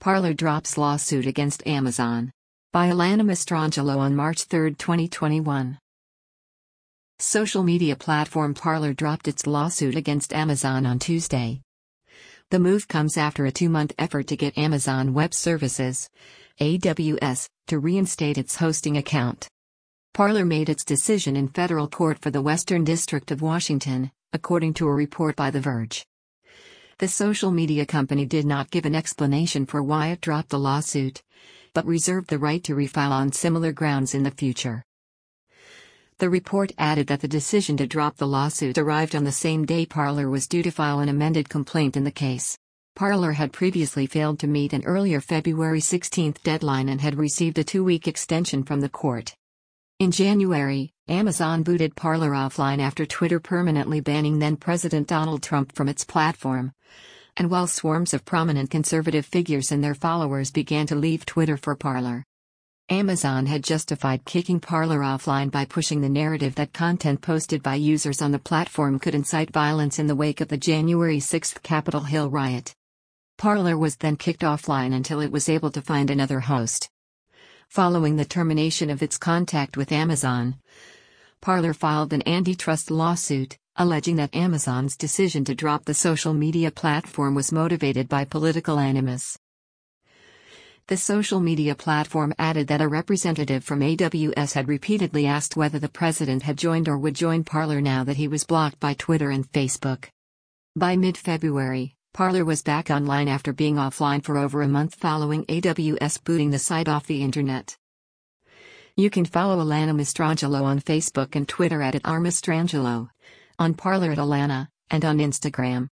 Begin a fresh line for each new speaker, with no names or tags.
Parler drops lawsuit against Amazon. By Alana Mastrangelo on March 3, 2021. Social media platform Parler dropped its lawsuit against Amazon on Tuesday. The move comes after a 2-month effort to get Amazon Web Services, AWS, to reinstate its hosting account. Parler made its decision in federal court for the Western District of Washington, according to a report by The Verge. The social media company did not give an explanation for why it dropped the lawsuit, but reserved the right to refile on similar grounds in the future. The report added that the decision to drop the lawsuit arrived on the same day Parler was due to file an amended complaint in the case. Parler had previously failed to meet an earlier February 16 deadline and had received a 2-week extension from the court. In January, Amazon booted Parler offline after Twitter permanently banning then-President Donald Trump from its platform. And while swarms of prominent conservative figures and their followers began to leave Twitter for Parler, Amazon had justified kicking Parler offline by pushing the narrative that content posted by users on the platform could incite violence in the wake of the January 6 Capitol Hill riot. Parler was then kicked offline until it was able to find another host. Following the termination of its contact with Amazon, Parler filed an antitrust lawsuit, alleging that Amazon's decision to drop the social media platform was motivated by political animus. The social media platform added that a representative from AWS had repeatedly asked whether the president had joined or would join Parler now that he was blocked by Twitter and Facebook. By mid-February, Parler was back online after being offline for over a month following AWS booting the site off the internet. You can follow Alana Mastrangelo on Facebook and Twitter at @rmastrangelo, on Parler @Alana, and on Instagram